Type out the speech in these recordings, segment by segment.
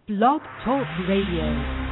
Blog Talk Radio.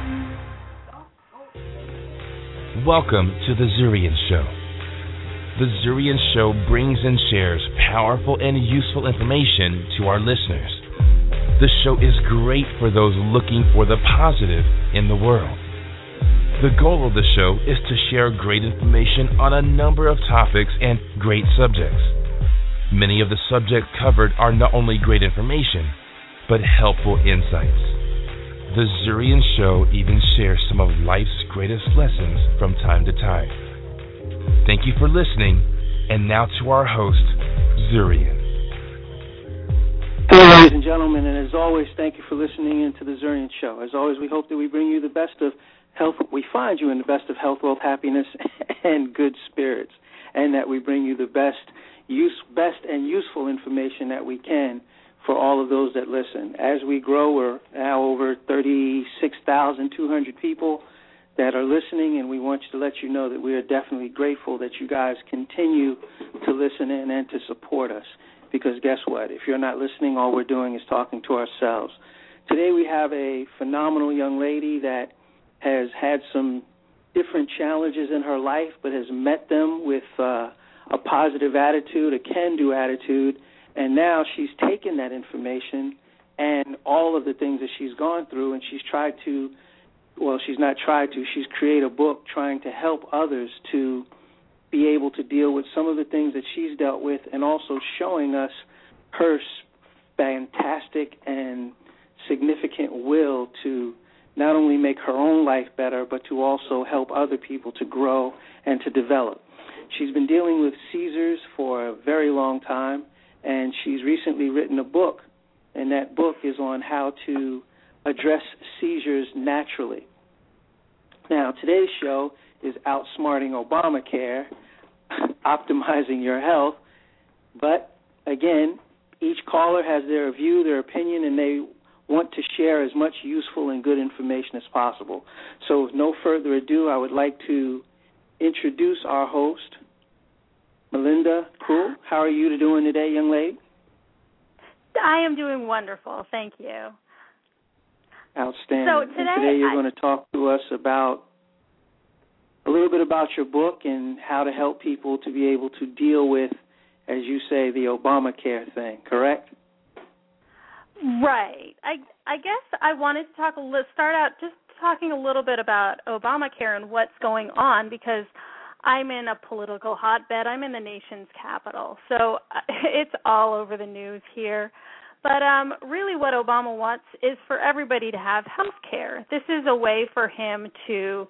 Welcome to The Zurian Show. The Zurian Show brings and shares powerful and useful information to our listeners. The show is great for those looking for the positive in the world. The goal of the show is to share great information on a number of topics and great subjects. Many of the subjects covered are not only great information, but helpful insights. The Zurian Show even shares some of life's greatest lessons from time to time. Thank you for listening, and now to our host, Zurian. Hello, ladies and gentlemen, and as always, thank you for listening into The Zurian Show. As always, we hope that we bring you the best of health. We find you in the best of health, wealth, happiness, and good spirits, and that we bring you the best and useful information that we can for all of those that listen. As we grow, we're now over 36,200 people that are listening, and we want to let you know that we are definitely grateful that you guys continue to listen in and to support us. Because guess what? If you're not listening, all we're doing is talking to ourselves. Today we have a phenomenal young lady that has had some different challenges in her life, but has met them with a positive attitude, a can-do attitude, and now she's taken that information and all of the things that she's gone through, and she's she's created a book trying to help others to be able to deal with some of the things that she's dealt with, and also showing us her fantastic and significant will to not only make her own life better, but to also help other people to grow and to develop. She's been dealing with seizures for a very long time, and she's recently written a book, and that book is on how to address seizures naturally. Now, today's show is Outsmarting Obamacare, Optimizing Your Health, but again, each caller has their view, their opinion, and they want to share as much useful and good information as possible. So with no further ado, I would like to introduce our host, Melinda Poole. How are you doing today, young lady? I am doing wonderful, thank you. Outstanding. So today you're going to talk to us about a little bit about your book and how to help people to be able to deal with, as you say, the Obamacare thing, correct? Right. I guess I wanted to start out just talking a little bit about Obamacare and what's going on, because I'm in a political hotbed. I'm in the nation's capital, so it's all over the news here. But really what Obama wants is for everybody to have health care. This is a way for him to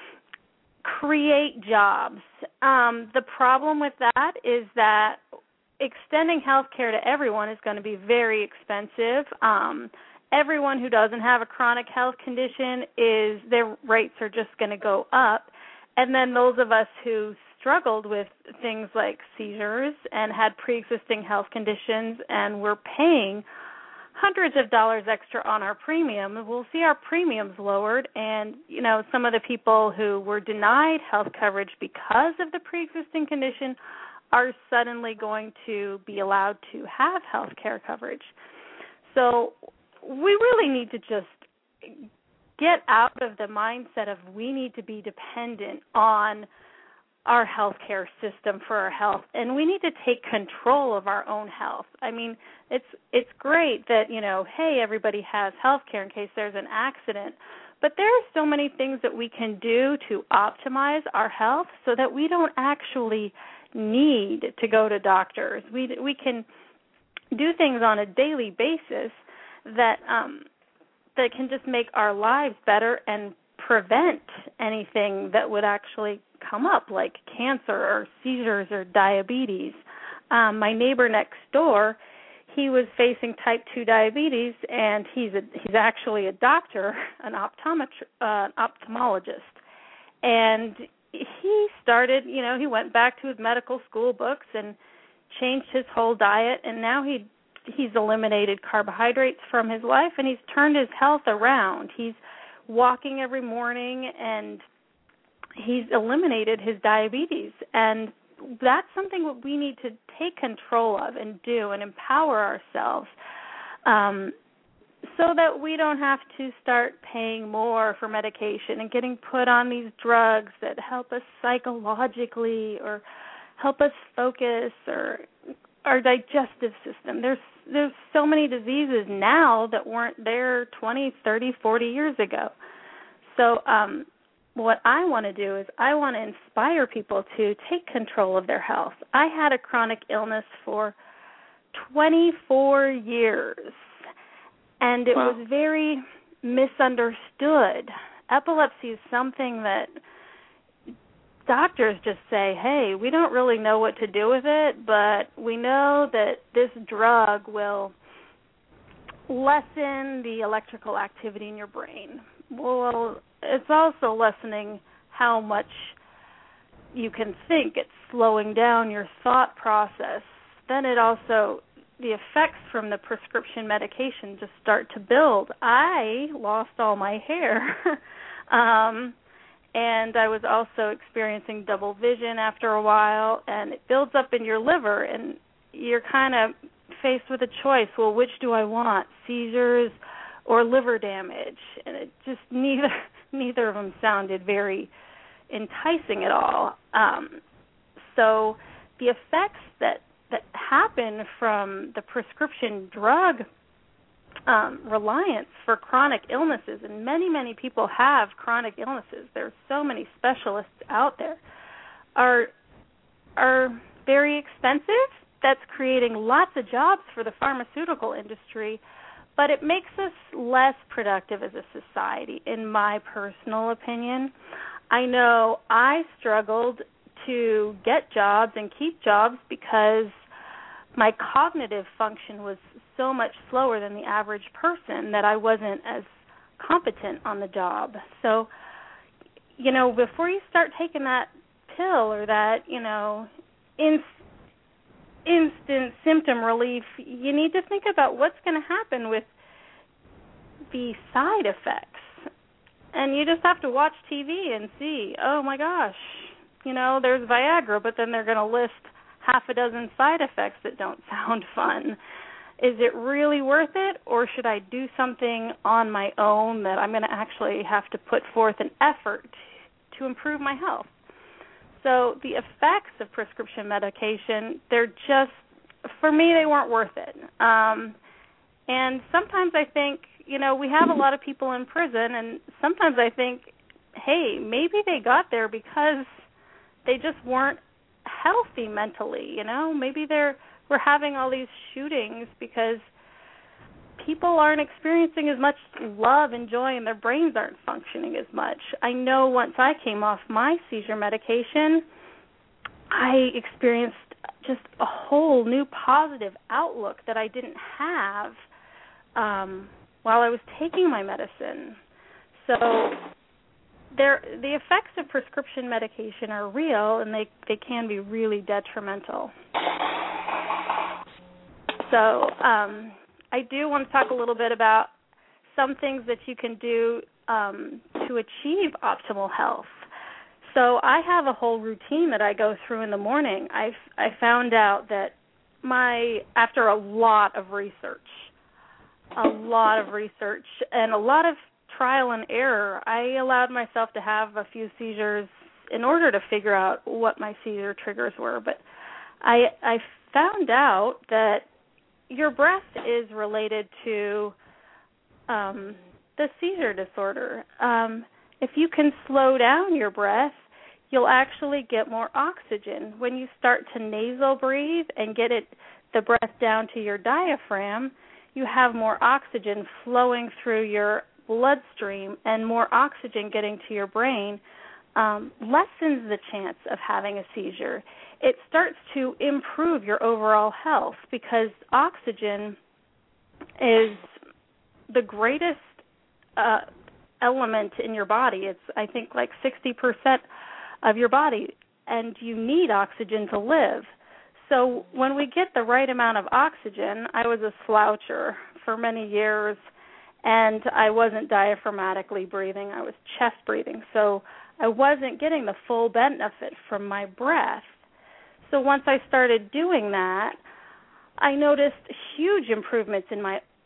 create jobs. The problem with that is that extending health care to everyone is going to be very expensive. Everyone who doesn't have a chronic health condition, their rates are just going to go up. And then those of us who struggled with things like seizures and had pre-existing health conditions and were paying hundreds of dollars extra on our premium, we'll see our premiums lowered. And, some of the people who were denied health coverage because of the pre-existing condition are suddenly going to be allowed to have health care coverage. So we really need to just get out of the mindset of we need to be dependent on our health care system for our health, and we need to take control of our own health. I mean, it's great that, hey, everybody has health care in case there's an accident, but there are so many things that we can do to optimize our health so that we don't actually need to go to doctors. We can do things on a daily basis that can just make our lives better and prevent anything that would actually come up, like cancer or seizures or diabetes. My neighbor next door, he was facing type 2 diabetes, and he's actually a doctor, an ophthalmologist. And he started, he went back to his medical school books and changed his whole diet, and now he's eliminated carbohydrates from his life, and he's turned his health around. He's walking every morning, and he's eliminated his diabetes. And that's something that we need to take control of and do and empower ourselves. so that we don't have to start paying more for medication and getting put on these drugs that help us psychologically or help us focus or our digestive system. There's so many diseases now that weren't there 20, 30, 40 years ago. So what I want to do is I want to inspire people to take control of their health. I had a chronic illness for 24 years, and it was very misunderstood. Epilepsy is something that doctors just say, hey, we don't really know what to do with it, but we know that this drug will lessen the electrical activity in your brain. Well, it's also lessening how much you can think. It's slowing down your thought process. Then it also, the effects from the prescription medication just start to build. I lost all my hair. And I was also experiencing double vision after a while, and it builds up in your liver, and you're kind of faced with a choice. Well, which do I want, seizures or liver damage? And it just neither of them sounded very enticing at all. So the effects that happen from the prescription drug reliance for chronic illnesses, and many people have chronic illnesses. There's so many specialists out there, are very expensive. That's creating lots of jobs for the pharmaceutical industry, but it makes us less productive as a society, in my personal opinion. I know I struggled to get jobs and keep jobs because my cognitive function was so much slower than the average person that I wasn't as competent on the job. So, before you start taking that pill or that, instant symptom relief, you need to think about what's going to happen with the side effects. And you just have to watch TV and see, oh my gosh, there's Viagra, but then they're going to list half a dozen side effects that don't sound fun. Is it really worth it, or should I do something on my own that I'm going to actually have to put forth an effort to improve my health? So the effects of prescription medication, they're just, for me, they weren't worth it. And sometimes I think, we have a lot of people in prison, and sometimes I think, hey, maybe they got there because they just weren't healthy mentally, maybe we're having all these shootings because people aren't experiencing as much love and joy, and their brains aren't functioning as much. I know once I came off my seizure medication, I experienced just a whole new positive outlook that I didn't have while I was taking my medicine. So the effects of prescription medication are real, and they can be really detrimental. So I do want to talk a little bit about some things that you can do to achieve optimal health. So I have a whole routine that I go through in the morning. I found out that after a lot of research and a lot of trial and error, I allowed myself to have a few seizures in order to figure out what my seizure triggers were. But I found out that your breath is related to the seizure disorder. If you can slow down your breath, you'll actually get more oxygen. When you start to nasal breathe and get the breath down to your diaphragm, you have more oxygen flowing through your bloodstream, and more oxygen getting to your brain lessens the chance of having a seizure. It starts to improve your overall health because oxygen is the greatest element in your body. It's, I think, like 60% of your body, and you need oxygen to live. So when we get the right amount of oxygen, I was a sloucher for many years, and I wasn't diaphragmatically breathing. I was chest breathing. So I wasn't getting the full benefit from my breath. So once I started doing that, I noticed huge improvements in my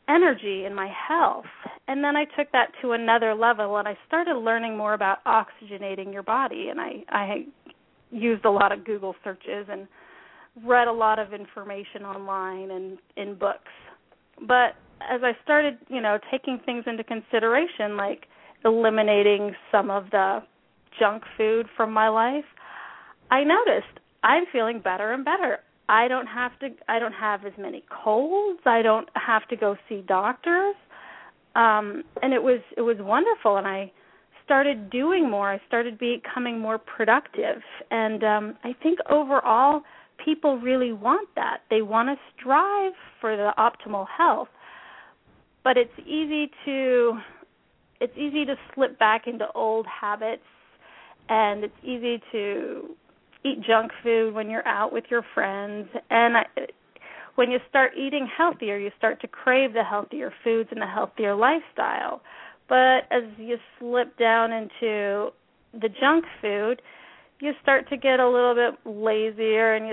energy and my health. And then I took that to another level, and I started learning more about oxygenating your body. And I used a lot of Google searches and read a lot of information online and in books. But as I started, taking things into consideration, like eliminating some of the junk food from my life, I noticed I'm feeling better and better. I don't have as many colds. I don't have to go see doctors. And it was wonderful, and I started doing more. I started becoming more productive. And I think overall people really want that. They want to strive for the optimal health. But it's easy to slip back into old habits, and it's easy to eat junk food when you're out with your friends. And when you start eating healthier, you start to crave the healthier foods and the healthier lifestyle. But as you slip down into the junk food, you start to get a little bit lazier, and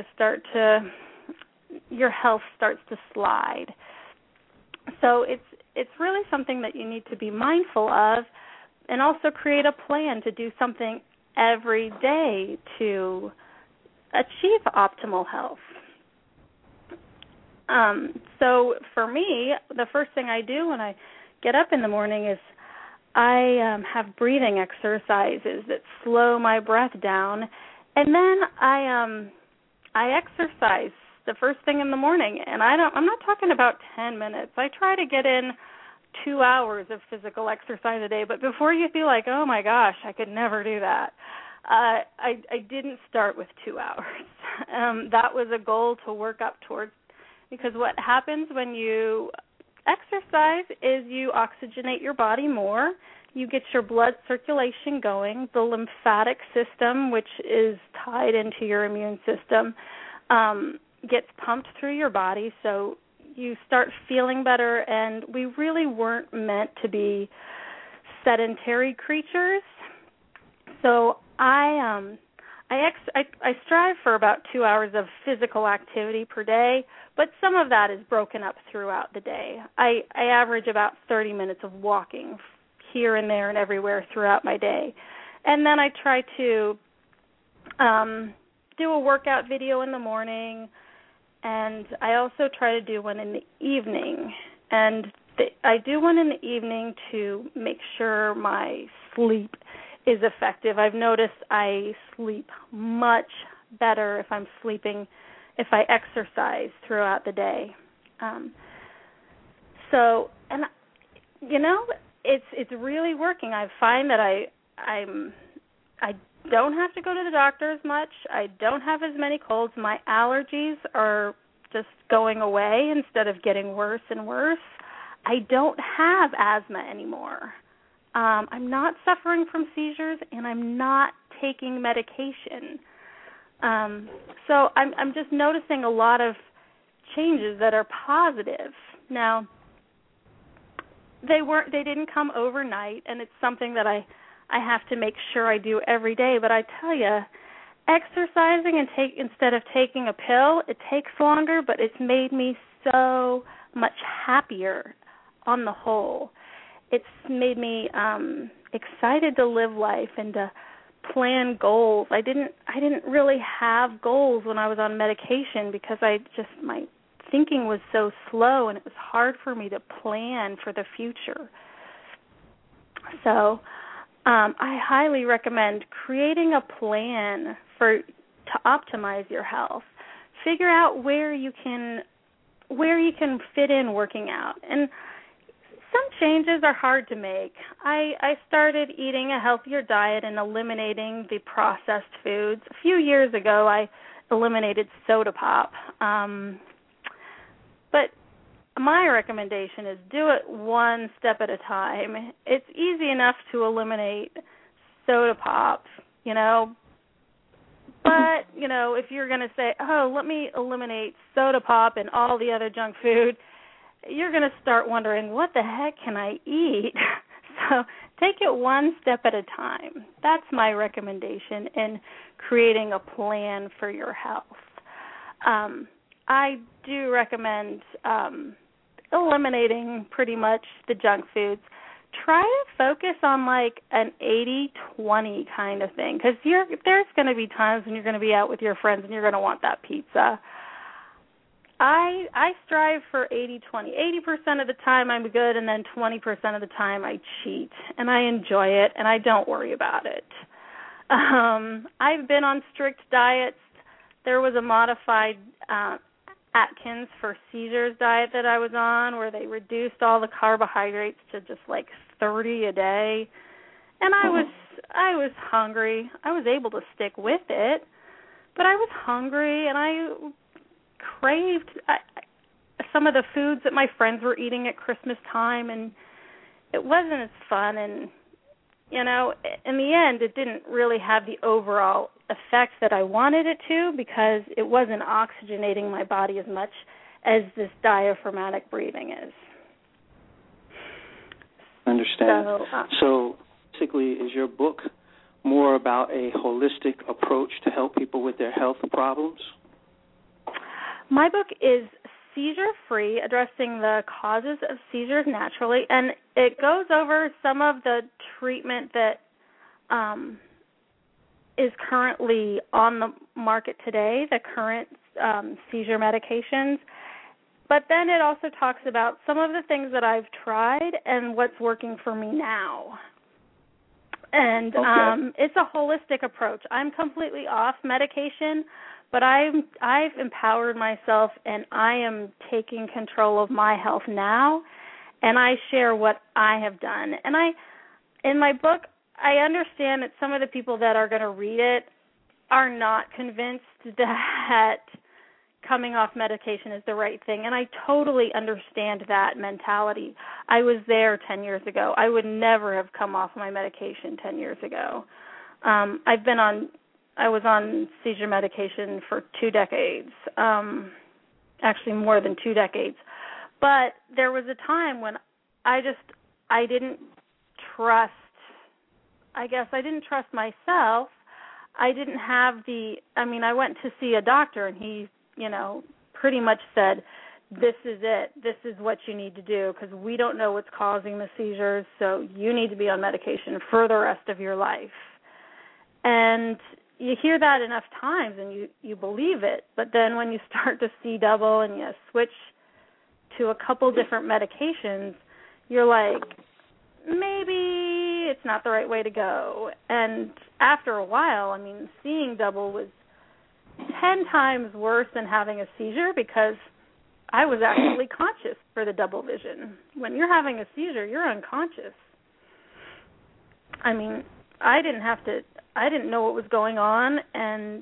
your health starts to slide. So it's really something that you need to be mindful of, and also create a plan to do something every day to achieve optimal health. So for me, the first thing I do when I get up in the morning is I have breathing exercises that slow my breath down, and then I exercise the first thing in the morning. And I'm not talking about 10 minutes. I try to get in 2 hours of physical exercise a day. But before you feel like, oh my gosh, I could never do that, I didn't start with 2 hours. That was a goal to work up towards, because what happens when you exercise is you oxygenate your body more, you get your blood circulation going, the lymphatic system, which is tied into your immune system, gets pumped through your body, so you start feeling better. And we really weren't meant to be sedentary creatures. So I strive for about 2 hours of physical activity per day, but some of that is broken up throughout the day. I average about 30 minutes of walking here and there and everywhere throughout my day. And then I try to do a workout video in the morning, and I also try to do one in the evening. And I do one in the evening to make sure my sleep is effective. I've noticed I sleep much better if I exercise throughout the day. It's really working. I find that I don't have to go to the doctor as much. I don't have as many colds. My allergies are just going away instead of getting worse and worse. I don't have asthma anymore. I'm not suffering from seizures, and I'm not taking medication. So I'm just noticing a lot of changes that are positive. Now, they didn't come overnight, and it's something that I have to make sure I do every day. But I tell you, exercising instead of taking a pill, it takes longer, but it's made me so much happier on the whole. It's made me excited to live life and to plan goals. I didn't really have goals when I was on medication because my thinking was so slow, and it was hard for me to plan for the future. So I highly recommend creating a plan to optimize your health. Figure out where you can fit in working out. And some changes are hard to make. I started eating a healthier diet and eliminating the processed foods. A few years ago, I eliminated soda pop. But my recommendation is do it one step at a time. It's easy enough to eliminate soda pop, But, if you're going to say, oh, let me eliminate soda pop and all the other junk food, you're going to start wondering, what the heck can I eat? So take it one step at a time. That's my recommendation in creating a plan for your health. I do recommend eliminating pretty much the junk foods, try to focus on like an 80-20 kind of thing, because there's going to be times when you're going to be out with your friends and you're going to want that pizza. I strive for 80-20. 80% of the time I'm good, and then 20% of the time I cheat, and I enjoy it, and I don't worry about it. I've been on strict diets. There was a modified Atkins for seizures diet that I was on, where they reduced all the carbohydrates to just like 30 a day, and I was hungry. I was able to stick with it, but I was hungry, and I craved some of the foods that my friends were eating at Christmas time, and it wasn't as fun. And in the end, it didn't really have the overall effect that I wanted it to, because it wasn't oxygenating my body as much as this diaphragmatic breathing is. Understand. So basically, is your book more about a holistic approach to help people with their health problems? My book is seizure-free, addressing the causes of seizures naturally, and it goes over some of the treatment that is currently on the market today, the current seizure medications. But then it also talks about some of the things that I've tried and what's working for me now. And it's a holistic approach. I'm completely off medication, but I've empowered myself, and I am taking control of my health now, and I share what I have done. And in my book, I understand that some of the people that are going to read it are not convinced that coming off medication is the right thing, and I totally understand that mentality. I was there 10 years ago. I would never have come off my medication 10 years ago. I was on seizure medication for 2 decades, actually more than 2 decades. But there was a time when I didn't trust, I didn't trust myself. I didn't have I went to see a doctor, and he, pretty much said, this is it. This is what you need to do, because we don't know what's causing the seizures, so you need to be on medication for the rest of your life. And you hear that enough times, and you believe it. But then when you start to see double and you switch to a couple different medications, you're like, maybe it's not the right way to go. And after a while, seeing double was 10 times worse than having a seizure, because I was actually conscious for the double vision. When you're having a seizure, you're unconscious. I didn't know what was going on, and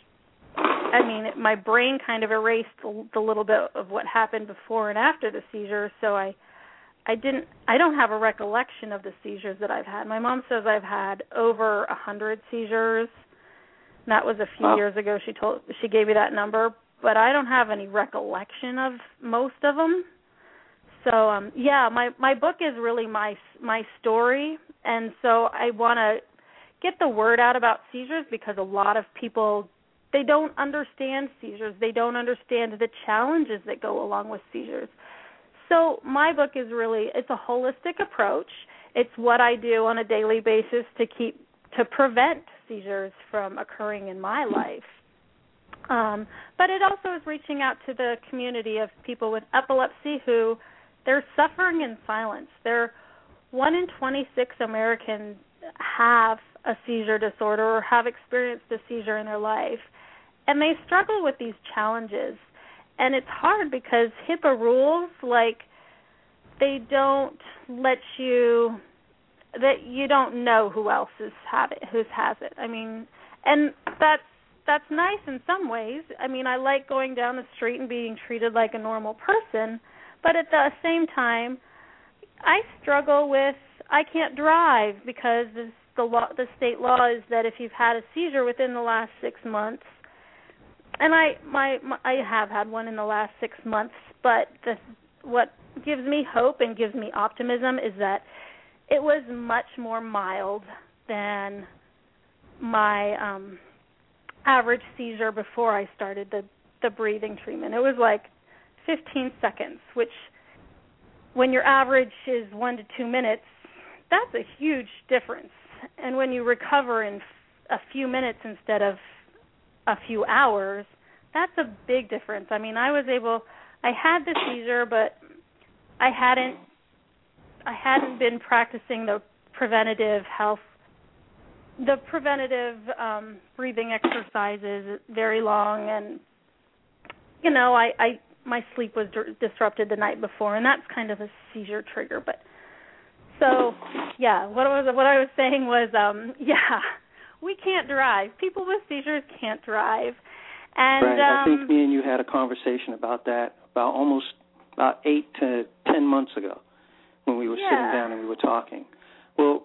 my brain kind of erased the little bit of what happened before and after the seizure, so I don't have a recollection of the seizures that I've had. My mom says I've had over 100 seizures. That was a few years ago. She gave me that number, but I don't have any recollection of most of them. So my book is really my story, and so I want to get the word out about seizures, because a lot of people, they don't understand seizures. They don't understand the challenges that go along with seizures. So my book is it's a holistic approach. It's what I do on a daily basis to prevent seizures from occurring in my life. But it also is reaching out to the community of people with epilepsy who they're suffering in silence. 1 in 26 Americans have a seizure disorder or have experienced a seizure in their life, and they struggle with these challenges. And it's hard because HIPAA rules, they don't let you, that you don't know who else has it. And that's nice in some ways. I like going down the street and being treated like a normal person, but at the same time, I struggle with, I can't drive because the state law is that if you've had a seizure within the last 6 months, and I have had one in the last 6 months, but what gives me hope and gives me optimism is that it was much more mild than my average seizure before I started the breathing treatment. It was like 15 seconds, which when your average is 1 to 2 minutes, that's a huge difference. And when you recover in a few minutes instead of a few hours, that's a big difference. I mean, I had the seizure, but I hadn't been practicing the preventative breathing exercises very long, and my sleep was disrupted the night before, and that's kind of a seizure trigger. But so yeah, what I was saying was we can't drive. People with seizures can't drive, and right. I think me and you had a conversation about that about 8 to 10 months ago when we were sitting down and we were talking. Well,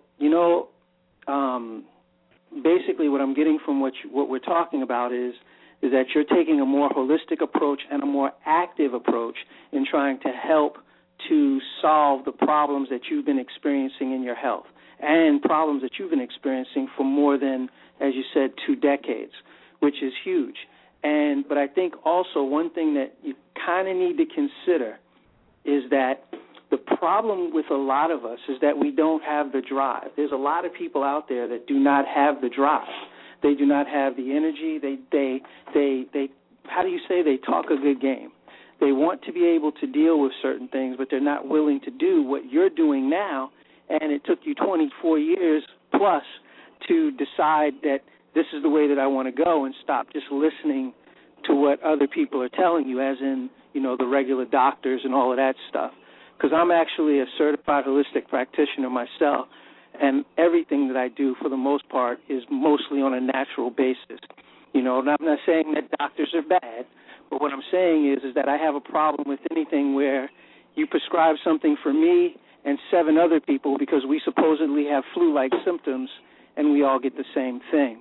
basically what I'm getting from what we're talking about is that you're taking a more holistic approach and a more active approach in trying to help to solve the problems that you've been experiencing in your health and problems that you've been experiencing for more than, as you said, 2 decades, which is huge. But I think also one thing that you kind of need to consider is that the problem with a lot of us is that we don't have the drive. There's a lot of people out there that do not have the drive. They do not have the energy. They how do you say, they talk a good game. They want to be able to deal with certain things, but they're not willing to do what you're doing now, and it took you 24 years plus to decide that this is the way that I want to go and stop just listening to what other people are telling you, as in, the regular doctors and all of that stuff. Because I'm actually a certified holistic practitioner myself, and everything that I do, for the most part, is mostly on a natural basis. And I'm not saying that doctors are bad, but what I'm saying is that I have a problem with anything where you prescribe something for me and 7 other people because we supposedly have flu-like symptoms and we all get the same thing.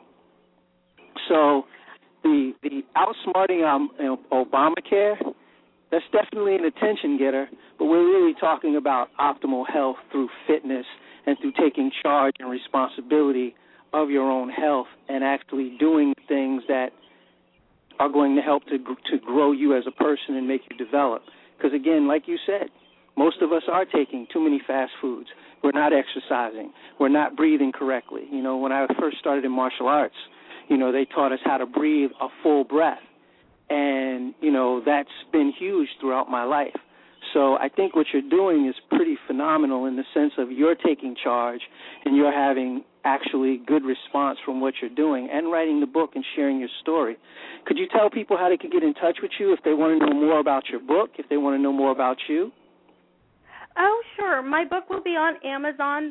So the outsmarting Obamacare, that's definitely an attention getter, but we're really talking about optimal health through fitness and through taking charge and responsibility of your own health and actually doing things that are going to help to grow you as a person and make you develop. Because, again, like you said, most of us are taking too many fast foods. We're not exercising. We're not breathing correctly. When I first started in martial arts, they taught us how to breathe a full breath. And, that's been huge throughout my life. So I think what you're doing is pretty phenomenal in the sense of you're taking charge and you're having actually good response from what you're doing and writing the book and sharing your story. Could you tell people how they could get in touch with you if they want to know more about your book, if they want to know more about you? Oh, sure. My book will be on Amazon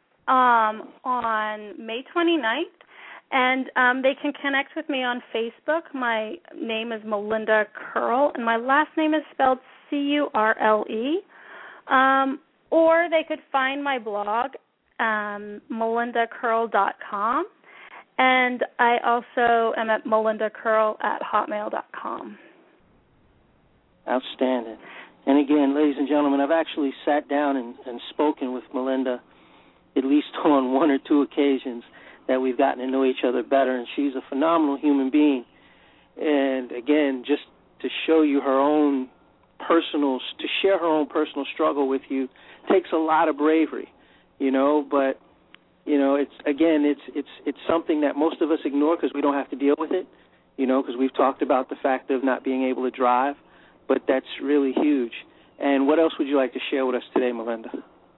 on May 29th. And they can connect with me on Facebook. My name is Melinda Curle, and my last name is spelled Curle. Or they could find my blog, melindacurle.com. And I also am at melindacurle@hotmail.com. Outstanding. And again, ladies and gentlemen, I've actually sat down and spoken with Melinda at least on 1 or 2 occasions that we've gotten to know each other better, and she's a phenomenal human being. And again, just to show you to share her own personal struggle with you takes a lot of bravery, but it's something that most of us ignore because we don't have to deal with it, because we've talked about the fact of not being able to drive, but that's really huge. And what else would you like to share with us today, Melinda?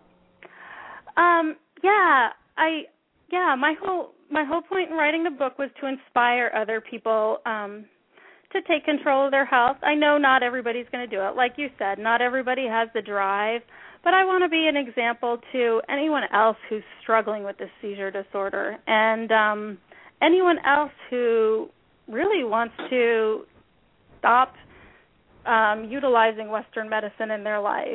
My whole point in writing the book was to inspire other people to take control of their health. I know not everybody's going to do it. Like you said, not everybody has the drive, but I want to be an example to anyone else who's struggling with this seizure disorder and anyone else who really wants to stop utilizing Western medicine in their life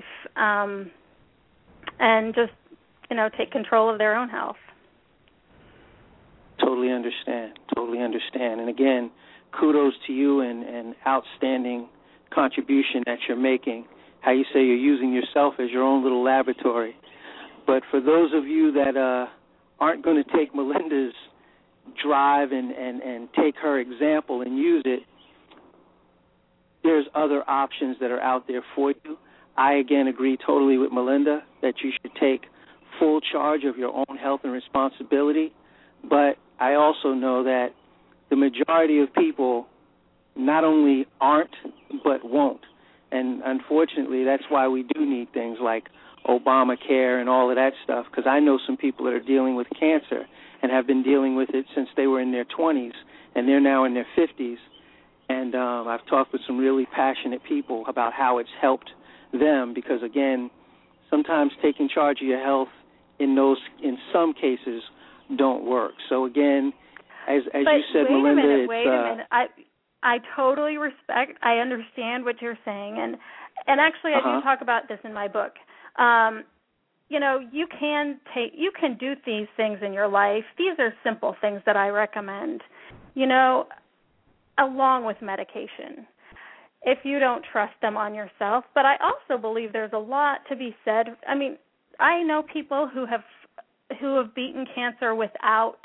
and just, take control of their own health. Totally understand. And again, kudos to you and outstanding contribution that you're making. How you say you're using yourself as your own little laboratory. But for those of you that aren't going to take Melinda's drive and take her example and use it, there's other options that are out there for you. I, again, agree totally with Melinda that you should take full charge of your own health and responsibility. But I also know that the majority of people not only aren't but won't. And unfortunately, that's why we do need things like Obamacare and all of that stuff, because I know some people that are dealing with cancer and have been dealing with it since they were in their 20s, and they're now in their 50s. And I've talked with some really passionate people about how it's helped them because, again, sometimes taking charge of your health in some cases don't work. So, again, as you said, Melinda, wait a minute. I totally respect, I understand what you're saying, and actually I do talk about this in my book. You know, you can do these things in your life. These are simple things that I recommend, you know, along with medication, if you don't trust them on yourself. But I also believe there's a lot to be said. I mean, I know people who have beaten cancer without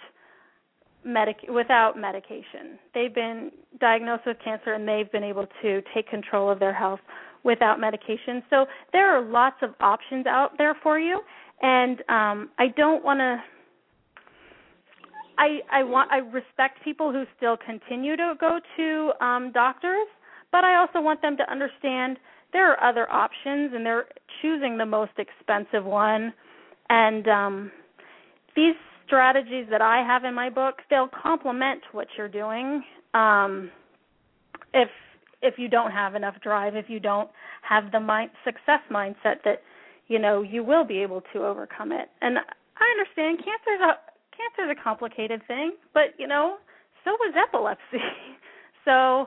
medication. They've been diagnosed with cancer and they've been able to take control of their health without medication. So there are lots of options out there for you, and I don't want to. I respect people who still continue to go to doctors, but I also want them to understand there are other options, and they're choosing the most expensive one. And these strategies that I have in my book, they'll complement what you're doing. If you don't have enough drive, if you don't have the success mindset that, you know, you will be able to overcome it. And I understand cancer is a complicated thing, but, you know, so is epilepsy. So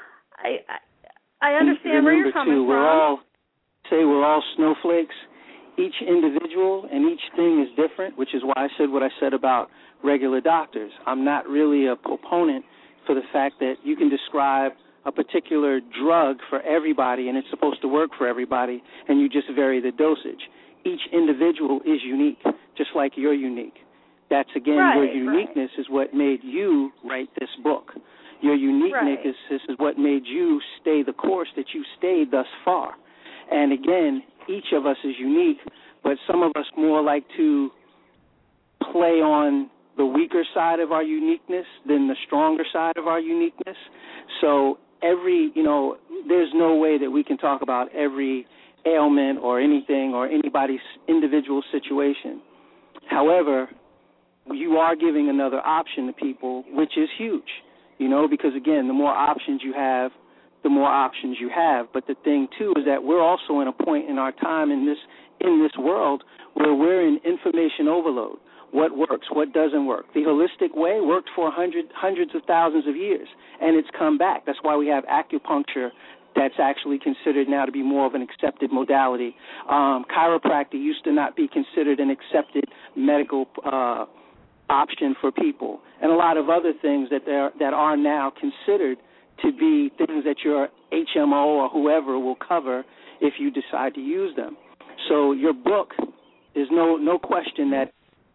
I understand where you're coming from. We're all snowflakes. Each individual and each thing is different, which is why I said what I said about regular doctors. I'm not really a proponent for the fact that you can describe a particular drug for everybody and it's supposed to work for everybody, and you just vary the dosage. Each individual is unique, just like you're unique. That's, again, your uniqueness is what made you write this book. Your uniqueness is what made you stay the course that you stayed thus far. And, again, each of us is unique, but some of us more like to play on the weaker side of our uniqueness than the stronger side of our uniqueness. So there's no way that we can talk about every ailment or anything or anybody's individual situation. However, you are giving another option to people, which is huge, you know, because, again, the more options you have, the more options you have. But the thing, too, is that we're also in a point in our time in this world where we're in information overload. What works, what doesn't work. The holistic way worked for hundreds of thousands of years, and it's come back. That's why we have acupuncture that's actually considered now to be more of an accepted modality. Chiropractic used to not be considered an accepted medical option for people, and a lot of other things that are now considered to be things that your HMO or whoever will cover if you decide to use them. So your book is no question that.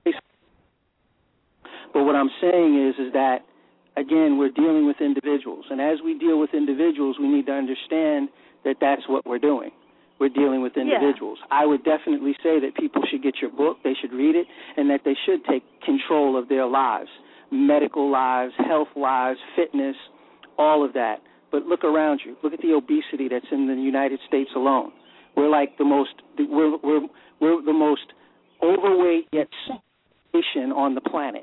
But what I'm saying is that, again, we're dealing with individuals. And as we deal with individuals, we need to understand that that's what we're doing. We're dealing with individuals. Yeah. I would definitely say that people should get your book, they should read it, and that they should take control of their lives, medical lives, health lives, fitness, all of that. But look around you. Look at the obesity that's in the United States alone. We're like we're the most overweight yet sick nation on the planet.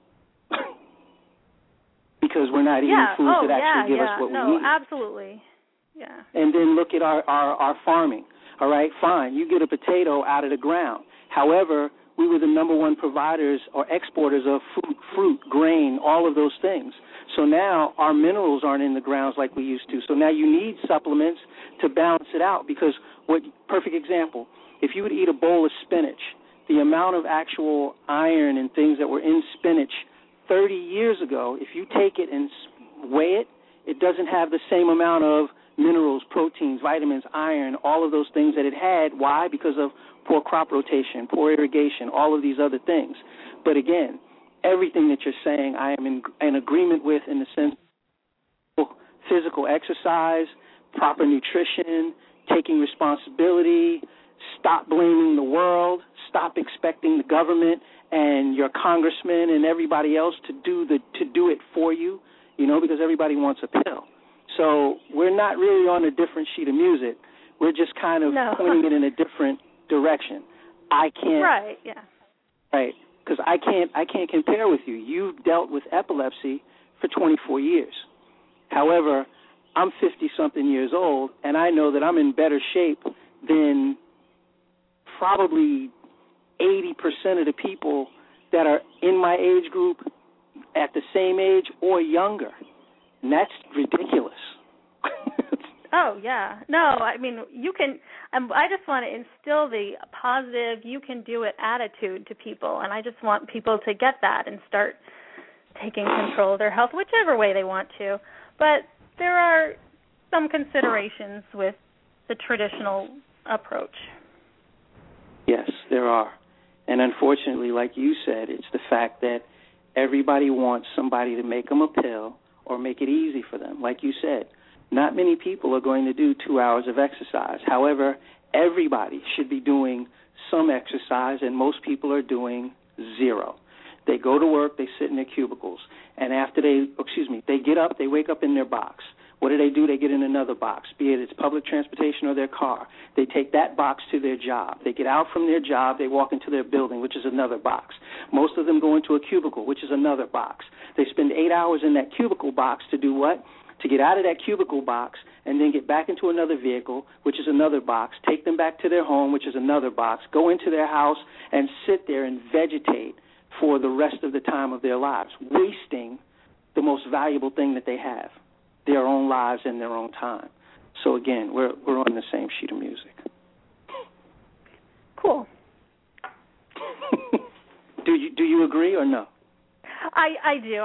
Because we're not eating foods that actually give us what we need. No, absolutely. Yeah. And then look at our farming. All right, fine. You get a potato out of the ground. However, we were the number one providers or exporters of fruit, grain, all of those things. So now our minerals aren't in the grounds like we used to. So now you need supplements to balance it out because perfect example, if you would eat a bowl of spinach, the amount of actual iron and things that were in spinach 30 years ago, if you take it and weigh it, it doesn't have the same amount of minerals, proteins, vitamins, iron, all of those things that it had. Why? Because of poor crop rotation, poor irrigation, all of these other things. But again, everything that you're saying I am in agreement with in the sense of physical exercise, proper nutrition, taking responsibility, stop blaming the world, stop expecting the government and your congressman and everybody else to do it for you, because everybody wants a pill. So we're not really on a different sheet of music. We're just kind of pointing it in a different direction. I can't. Right. Yeah. Right. Because I can't compare with you. You've dealt with epilepsy for 24 years. However, I'm 50-something years old, and I know that I'm in better shape than probably 80% of the people that are in my age group at the same age or younger. And that's ridiculous. Oh, yeah. No, I mean, you can I just want to instill the positive, you can do it attitude to people, and I just want people to get that and start taking control of their health, whichever way they want to. But there are some considerations with the traditional approach. Yes, there are. And unfortunately, like you said, it's the fact that everybody wants somebody to make them a pill or make it easy for them. Like you said, not many people are going to do 2 hours of exercise. However, everybody should be doing some exercise, and most people are doing zero. They go to work, they sit in their cubicles, and after they get up, they wake up in their box. What do? They get in another box, be it it's public transportation or their car. They take that box to their job. They get out from their job, they walk into their building, which is another box. Most of them go into a cubicle, which is another box. They spend 8 hours in that cubicle box to do what? To get out of that cubicle box and then get back into another vehicle, which is another box, take them back to their home, which is another box, go into their house and sit there and vegetate for the rest of the time of their lives, wasting the most valuable thing that they have, their own lives and their own time. So again, we're on the same sheet of music. Cool. Do you agree or no? I do.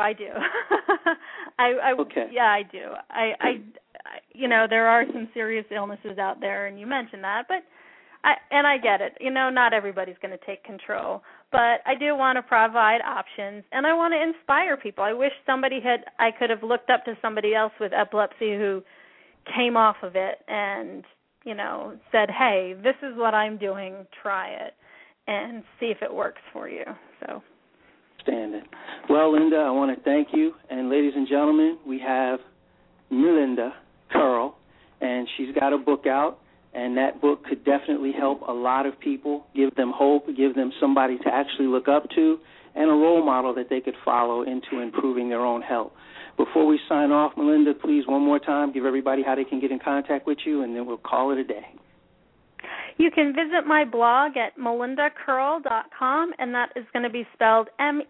Okay. Yeah, I do. I there are some serious illnesses out there, and you mentioned that, but I get it. Not everybody's going to take control, but I do want to provide options, and I want to inspire people. I wish I could have looked up to somebody else with epilepsy who came off of it and, said, hey, this is what I'm doing, try it, and see if it works for you. So. Standing. Well, Linda, I want to thank you. And ladies and gentlemen, we have Melinda Curl, and she's got a book out, and that book could definitely help a lot of people, give them hope, give them somebody to actually look up to, and a role model that they could follow into improving their own health. Before we sign off, Melinda, please, one more time, give everybody how they can get in contact with you, and then we'll call it a day. You can visit my blog at melindacurl.com, and that is going to be spelled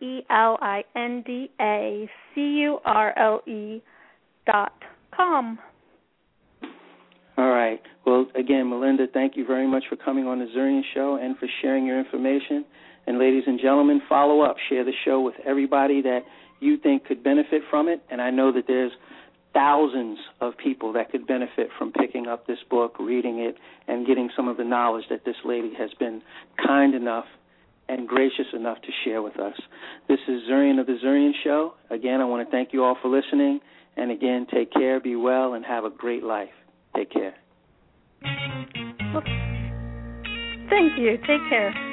MELINDACURLE.com. All right. Well, again, Melinda, thank you very much for coming on the Zurian Show and for sharing your information. And ladies and gentlemen, follow up. Share the show with everybody that you think could benefit from it. And I know that there's thousands of people that could benefit from picking up this book, reading it, and getting some of the knowledge that this lady has been kind enough and gracious enough to share with us. This is Zurian of the Zurian Show. Again, I want to thank you all for listening. And again, take care, be well, and have a great life. Take care. Thank you. Take care.